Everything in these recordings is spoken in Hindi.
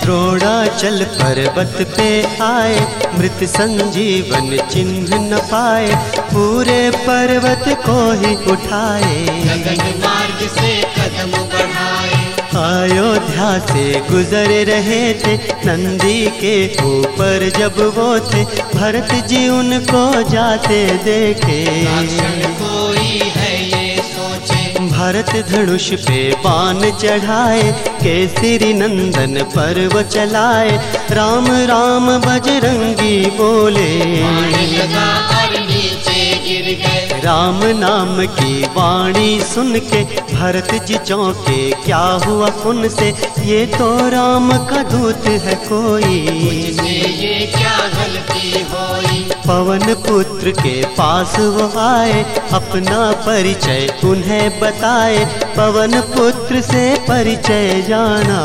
द्रोणाचल पर्वत पे आए, मृत संजीवन चिन्ह न पाए, पूरे पर्वत को ही उठाए, गगन मार्ग से कदम बढ़ाए। अयोध्या से गुजर रहे थे, नंदी के ऊपर जब वो थे, भरत जी उनको जाते देखे, राक्षण कोई है ये सोचे। भरत धनुष पे बाण चढ़ाए, केसरी नंदन पर वो चलाए, राम राम बजरंगी बोले, बाण लगा और नीचे गिर गए। राम नाम की वाणी सुन के भरत जी चौंके, क्या हुआ उनसे, ये तो राम का दूत है कोई, मुझसे ये क्या गलती होई। पवन पुत्र के पास वो आए, अपना परिचय उन्हें बताए, पवन पुत्र से परिचय जाना,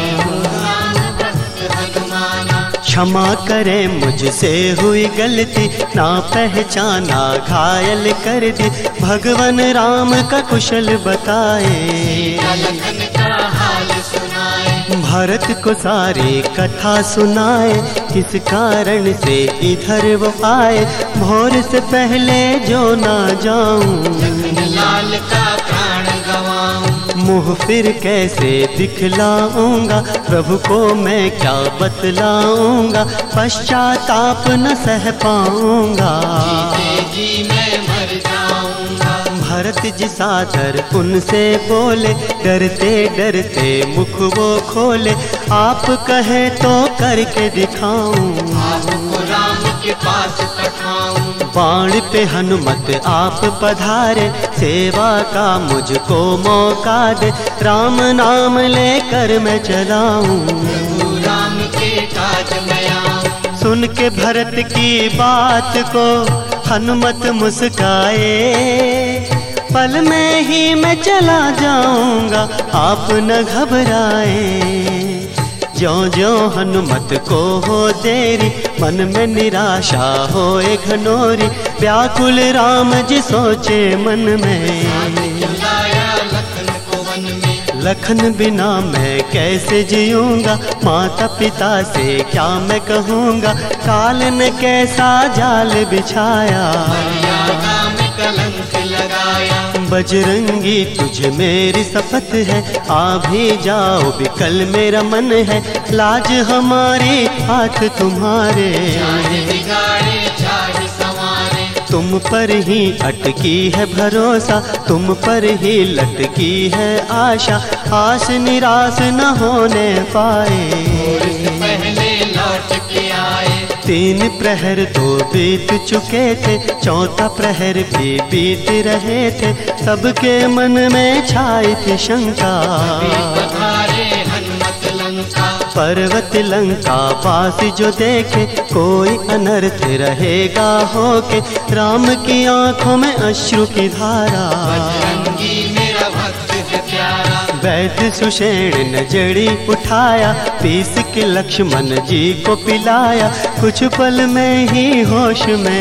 क्षमा करे मुझसे हुई गलती, ना पहचाना घायल कर दी, भगवान राम का कुशल बताए, लखन का हाल सुनाए। भरत को सारी कथा सुनाए, किस कारण से इधर वो आए, भोर से पहले जो ना जाऊं, लाल का प्राण गवाऊं। मुँह फिर कैसे दिखलाऊंगा, प्रभु को मैं क्या बतलाऊंगा, पश्चाताप न सह पाऊंगा, जी मैं मर जाऊंगा। भरत जी सादर उनसे बोले, डरते डरते मुख वो खोले, आप कहे तो करके दिखाऊं, आपको राम के पास पठाऊं। बाण पे हनुमत आप पधारे, सेवा का मुझको मौका दे, राम नाम लेकर मैं चलाऊं, प्रभु राम के काज में आऊं। सुन के भरत की बात को हनुमत मुस्काए, पल में ही मैं चला जाऊंगा, आप न घबराए, ज्यों ज्यों हनुमत को हो देरी, मन में निराशा होए घनोरी, व्याकुल राम जी सोचे मन में, लाया लखन को वन में। लखन बिना मैं कैसे जीऊंगा, माता पिता से क्या मैं कहूँगा, काल ने कैसा जाल बिछाया, मर्यादा में कलंक लगाया। बजरंगी तुझे मेरी शपथ है, आ भी जाओ विकल मेरा मन है, लाज हमारी हाथ तुम्हारे, चाहे बिगाड़े चाहे संवारे। तुम पर ही अटकी है भरोसा, तुम पर ही लटकी है आशा, आस निराश न होने पाए, पहले लौट के आए। 3 प्रहर तो बीत चुके थे, चौथा प्रहर भी बीत रहे थे, सबके मन में छाई थी शंका, पधारे हनुमत लंका। पर्वत लंका पास जो देखे, कोई अनर्थ रहेगा होके, राम की आंखों में अश्रु की धारा, बजरंगी मेरा भक्त है प्यारा। वैद्य सुषेण ने जड़ी उठाया, पीस के लक्ष्मण जी को पिलाया, कुछ पल में ही होश में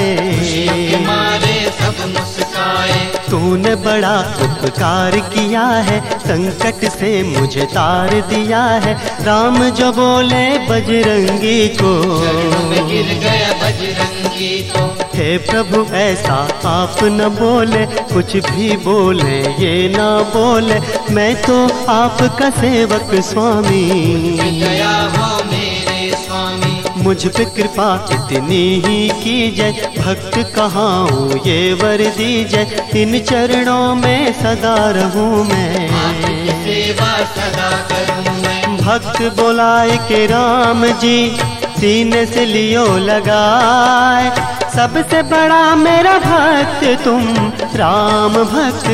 आए, मारे सब मुस्काए। तूने बड़ा उपकार किया है, संकट से मुझे तार दिया है, राम जो बोले बजरंगी को, गिर गया बजरंगी को। हे प्रभु ऐसा आप न बोले, कुछ भी बोले ये ना बोले, मैं तो आपका सेवक स्वामी, दया हो मेरे स्वामी। मुझ पे कृपा इतनी ही कीजिए, भक्त कहाँ हूँ ये वर दीजिए, इन चरणों में सदा रहूँ मैं, आपकी सेवा सदा करूँ मैं। भक्त बुलाए के राम जी सीने से लियो लगाए, सबसे बड़ा मेरा भक्त तुम राम भक्त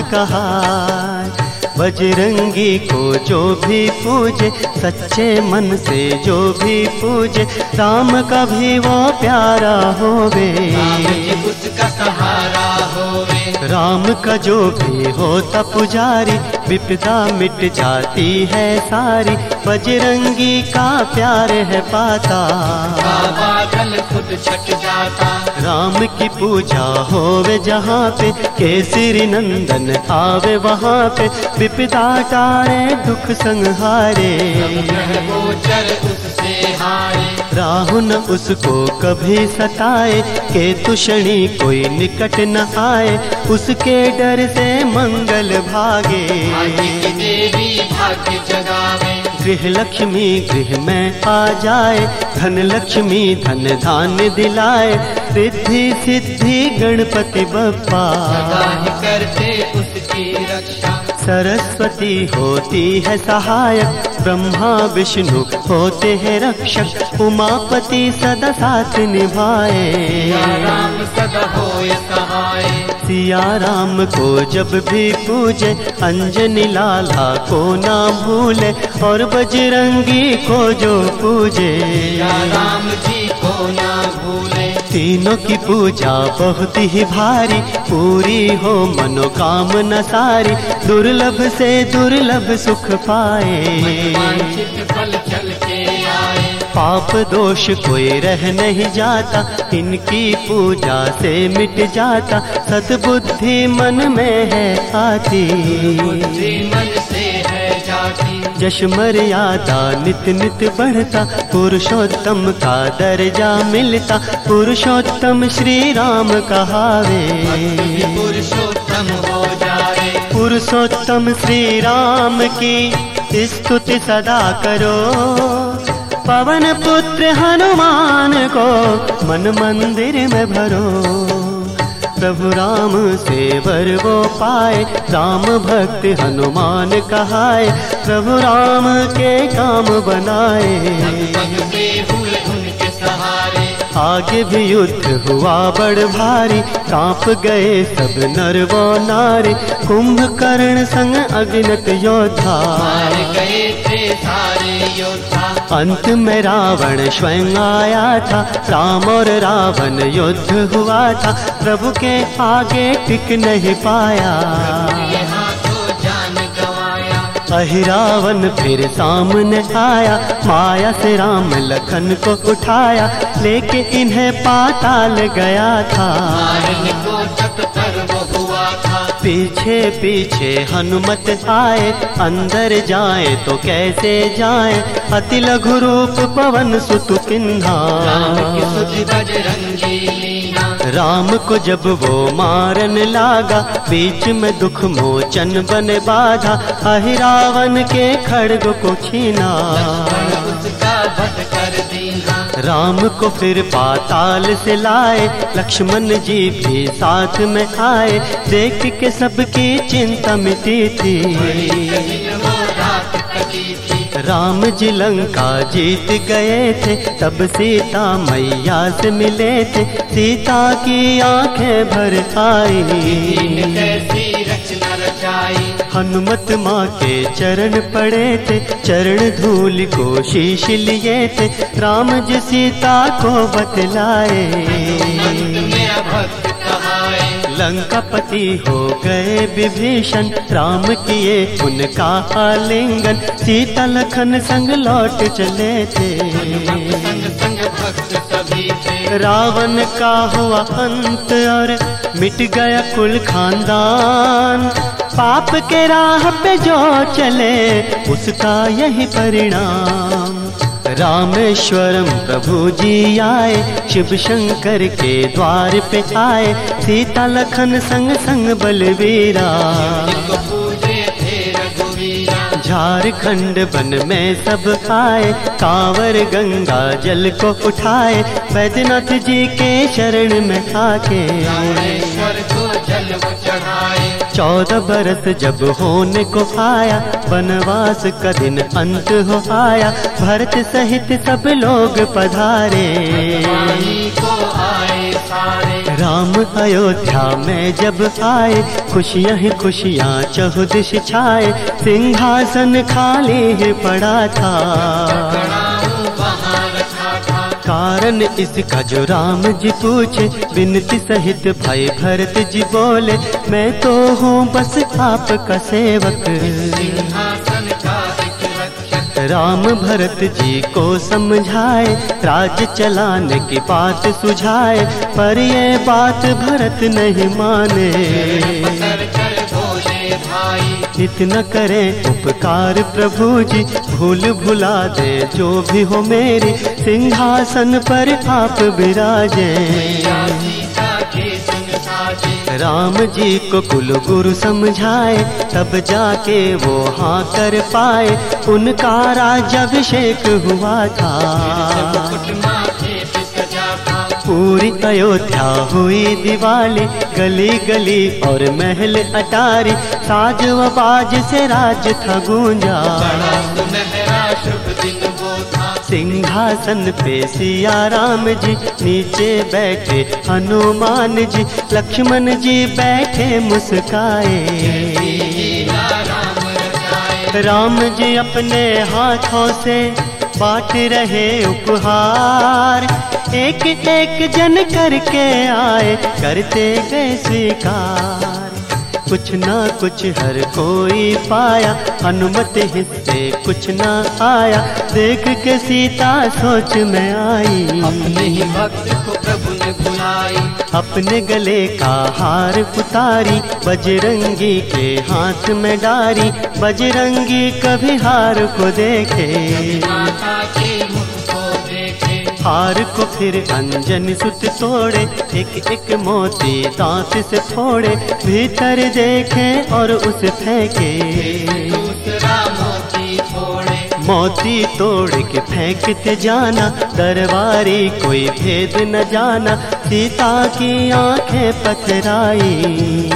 कहाए, बजरंगी को जो भी पूजे, सच्चे मन से जो भी पूजे, राम का भी वो प्यारा होवे, उसका सहारा होवे। राम का जो भी होता पुजारी, विपदा मिट जाती है सारी, बजरंगी का प्यार है पाता। बादल खुद छट जाता। राम की पूजा होवे जहाँ पे, केसरी नंदन आवे वहाँ पे, विपदा टारे दुख संहारे। गोचर उससे हारे। राहु न उसको कभी सताए, केतु शनि कोई निकट न आए, उसके डर से मंगल भागे। देवी भाग्य जगावे। गृह लक्ष्मी गृह में आ जाए, धन लक्ष्मी धन धान्य दिलाए, रिद्धि सिद्धि गणपति बप्पा। करते उसकी रक्षा। सरस्वती होती है सहायक, ब्रह्मा विष्णु होते हैं रक्षक, उमापति सदा साथ निभाए। राम सदा होए सहाय। सिया राम को जब भी पूजे, अंजनी लाला को ना भूले, और बजरंगी को जो पूजे राम जी को ना भूले। तीनों की पूजा बहुत ही भारी, पूरी हो मनोकामना सारी, दुर्लभ से दुर्लभ सुख पाए। फल चल के आए। पाप दोष कोई रह नहीं जाता, इनकी पूजा से मिट जाता, सद्बुद्धि मन में है आती। मन से है जाती। यश मर्यादा नित नित बढ़ता, पुरुषोत्तम का दर्जा मिलता, पुरुषोत्तम श्री राम कहावे। पुरुषोत्तम हो जाए। पुरुषोत्तम श्री राम की स्तुति सदा करो, पवन पुत्र हनुमान को मन मंदिर में भरो। प्रभु राम से वर वो पाए, राम भक्त हनुमान कहाए, प्रभु राम के काम बनाए। हुए उनके सहारे। आगे भी युद्ध हुआ बड़ भारी, कांप गए सब नर वो नारी, कुंभकर्ण संग अगनत योद्धा। गए थे सारे योद्धा। अंत में रावण स्वयं आया था, राम और रावण युद्ध हुआ था, प्रभु के आगे टिक नहीं पाया। अहिरावन फिर सामने आया, माया से राम लखन को उठाया, लेके इन्हें पाताल गया था। पीछे पीछे हनुमत आए, अंदर जाए तो कैसे जाए, अति लघु रूप पवन सुत पिन्हा। राम को जब वो मारन लागा, बीच में दुख मोचन बन बाधा, अहिरावन के खड्ग को छीना। राम को फिर पाताल से लाए, लक्ष्मण जी भी साथ में आए, देख के सबकी चिंता मिटी थी। राम जी लंका जीत गए थे, तब सीता मैया से मिले थे, सीता की आंखें भर आई। हनुमत माँ के चरण पड़े थे, चरण धूल को शीश लिए थे, राम जी सीता को बतलाए। लंकापति हो गए विभीषण, राम किए उनका आलिंगन, सीता लखन संग लौट चले थे। रावण का हुआ अंत और मिट गया कुल खानदान, पाप के राह पे जो चले उसका यही परिणाम। रामेश्वरम प्रभु जी आए, शिव शंकर के द्वार पे आए, सीता लखन संग संग बलवीरा। झारखंड वन में सब आए, कांवर गंगा जल को उठाए, बैद्यनाथ जी के शरण में आके 14 बरस जब होने को आया, वनवास का दिन अंत हो आया, भरत सहित सब लोग पधारे। राम अयोध्या में जब आए, खुशियाँ ही खुशियाँ चहुदिश छाए, सिंहासन खाली ही पड़ा था। कारण इसका जो राम जी पूछे, विनती सहित भाई भरत जी बोले, मैं तो हूँ बस आपका सेवक। राम भरत जी को समझाए, राज्य चलाने की बात सुझाए, पर ये बात भरत नहीं माने। इतना करें उपकार प्रभु जी, भूल भुला दे जो भी हो मेरी, सिंहासन पर आप विराजे। राम जी को कुल गुरु समझाए, तब जाके वो हाँ कर पाए, उनका राज्याभिषेक हुआ था। पूरी अयोध्या हुई दिवाली, गली गली और महल अटारी, साज व बाज से राज था गूंजा। सिंहासन पे सिया राम जी, नीचे बैठे हनुमान जी, लक्ष्मण जी बैठे मुस्काए। राम जी अपने हाथों से बांट रहे उपहार, एक एक जन करके आए, करते गए स्वीकार। कुछ ना कुछ हर कोई पाया, हनुमत हिस्से कुछ ना आया, देख के सीता सोच में आई। अपने ही भक्त को प्रभु ने बुलाई, अपने गले का हार उतारी, बजरंगी के हाथ में डारी, बजरंगी कभी हार को देखे, माता के मुख को देखे। हार को फिर अंजन सुत तोड़े, एक एक मोती दांत से फोड़े, भीतर देखे और उसे फेंके, दूसरा मोती छोड़े। मोती तोड़ के फेंकते जाना, दरबारी कोई भेद न जाना, सीता की आंखें पथराई।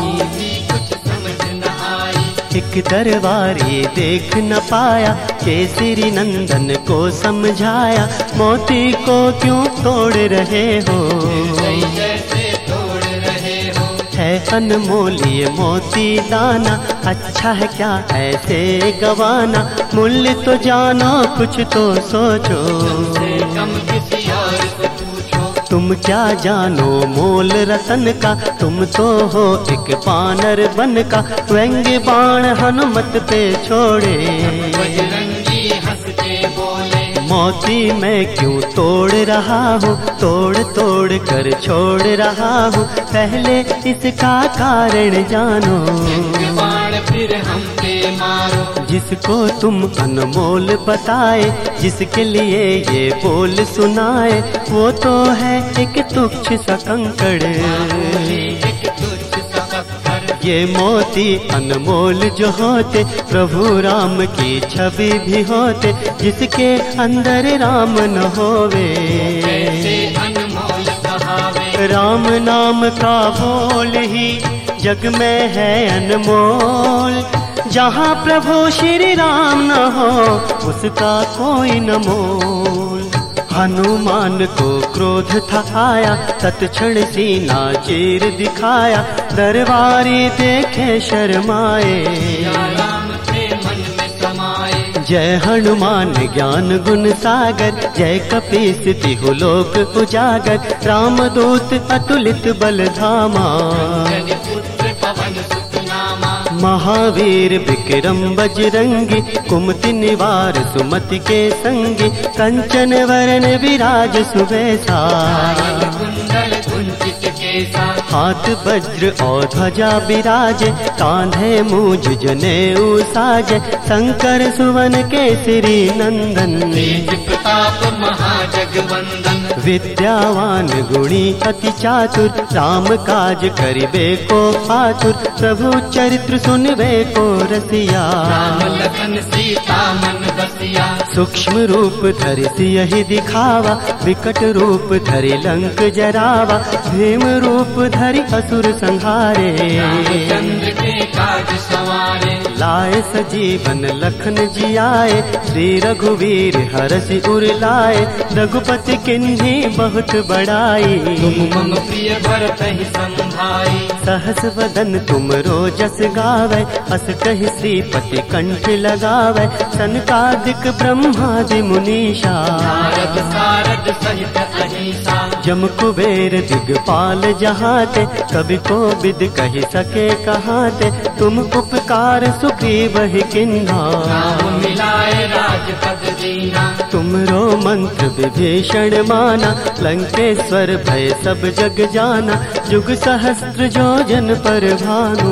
एक दरबारी देख न पाया, केसरी नंदन को समझाया, मोती को क्यों तोड़ रहे हो, है अनमोल ये मोती दाना, अच्छा है क्या ऐसे गवाना, मूल्य तो जानो कुछ तो सोचो, कम किसी और से पूछो। तुम क्या जानो मोल रतन का, तुम तो हो एक बानर बन का, व्यंग्य बाण हनुमत पे छोड़े, बजरंगी हंस के बोले, मोती मैं क्यों तोड़ रहा हूँ, तोड़ तोड़ कर छोड़ रहा हूँ, पहले इसका कारण जानो, बाण फिर हम पे मारो। जिसको तुम अनमोल बताए, जिसके लिए ये बोल सुनाए, वो तो है एक तुच्छ सा कंकड़, एक तुच्छ सा पत्थर। ये मोती अनमोल जो होते, प्रभु राम की छवि भी होते, जिसके अंदर राम न होवे, कैसे अनमोल कहावे। राम नाम का बोल ही जग में है अनमोल, जहाँ प्रभु श्री राम न हो, उसका कोई न मोल। हनुमान को क्रोध था आया, तत्क्षण सीना चीर दिखाया, दरबारी देखे शर्माए, राम के मन में समाए। जय हनुमान ज्ञान गुण सागर, जय कपीस तिहु लोक उजागर, रामदूत अतुलित बल धामा, पुत्र पवन सुत नामा। महावीर विक्रम बजरंगी, कुमति निवार सुमति के संगी, कंचन वरण विराज सुबेसा, कुंडल कुंचित केसा। हाथ वज्र और ध्वजा विराजे, कांधे मूंज जनेऊ साजे, शंकर सुवन केसरी नंदन, तेज प्रताप महाजगवंदन। विद्यावान गुणी अति चातुर, राम काज करिबे को आतुर, प्रभु चरित्र सुनबे को रसिया, राम लखन सीता मन बसिया। सूक्ष्म रूप धरि सियहि दिखावा, विकट रूप धरि लंक जरावा, भीम रूप धरि असुर संहारे, चंद्र के काज संवारे। लाए सजीवन लखन जियाए, श्री रघुवीर हरषि उर लाए, रघुपति किन्हीं बहुत बड़ाई, तुम मम प्रिय भरत ही संभाई। सहस वदन तुम रोजस गावे, अस कहि श्रीपति कंठ लगावे, सनकादि कार्तिक ब्रह्मादि मुनीषा, नारद सारद सहित अहिंसा, जम कुबेर दिगपाल जहाते, कवि को विद कही सके कहाते, तुम उपकार सुग्रीव ही किन्हा, राम मिलाए राजपद दीना, तुमरो मंत्र विभीषण माना, लंकेश्वर भय सब जग जाना, जुग सहस्त्र जोजन पर भानु,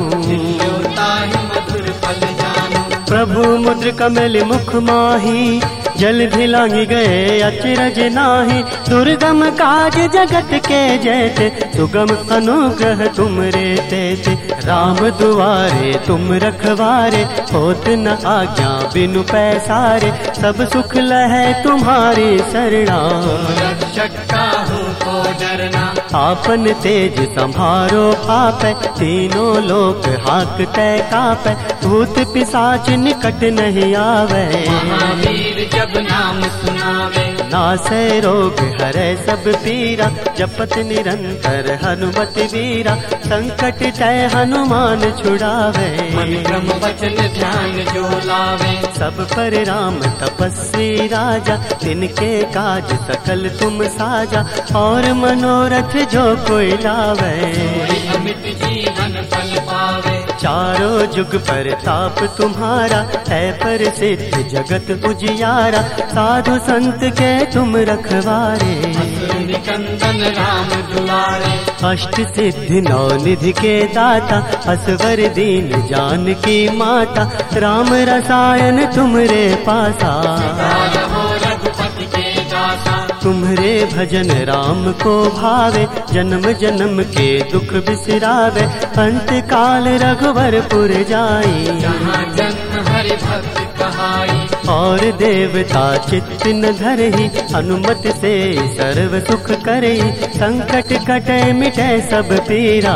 ताहि मधुर फल जानु, प्रभु मुद्र कमल मुख माही, जल धिलांगी गए अचरज नाही, दुर्गम काज जगत के जैते, सुगम अनुग्रह तुमरे तेते, राम दुआरे तुम रखवारे, होत न आज्ञा बिनु पैसारे, सब सुख लहै तुम्हारी शरणा, रक्षक काहू को डरना, आपन तेज संभारो आपै, तीनों लोक हाकतै कापै, भूत पिशाच निकट नहीं आवे, महावीर जब नाम सुनावे, नासै रोग हरै सब पीरा, जपत निरंतर हनुमत वीरा, संकट तै हनुमान छुड़ावे, मन क्रम वचन ध्यान जो लावे, सब पर राम तपस्वी राजा, तिनके काज सकल तुम साजा, और मनोरथ जो कोई लावे, अमित जीवन फल पावे, चारों जुग पर ताप तुम्हारा, है पर सिद्ध जगत उजियारा, साधु संत के तुम रखवारे, निकंदन राम दुलारे, अष्ट सिद्धि नौ निधि के दाता, असवर दीन जानकी माता, राम रसायन तुमरे पासा, हो रघुपति के दासा, तुम्हरे भजन राम को भावे, जन्म जन्म के दुख बिसरावे, अंत काल रघुवरपुर जाई, जहाँ जन्म हरि भक्त कहाई, और देवता चित्त न धरहि, अनुमति से सर्व सुख करई, संकट कटे मिटे सब पीरा,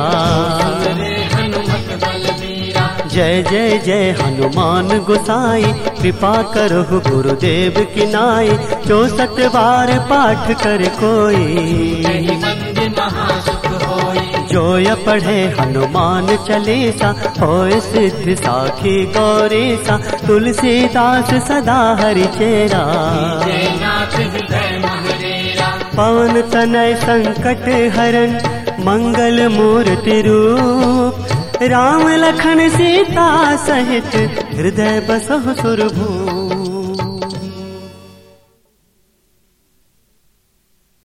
हनुमत बलबीरा, जय जय जय हनुमान गोसाई, कृपा करो गुरुदेव की नाई, 64 बार पाठ कर कोई, यही बंदी महासुख होई, जोय पढ़े हनुमान चालीसा, होय सिद्ध साखी गौरीसा, तुलसीदास सदा हरि चेरा, जय नाथ हृदय महरेरा, पवन तनय संकट हरन, मंगल मूर्ति रूप, राम लखन सीता सहित, हृदय बसहु सुरभूप।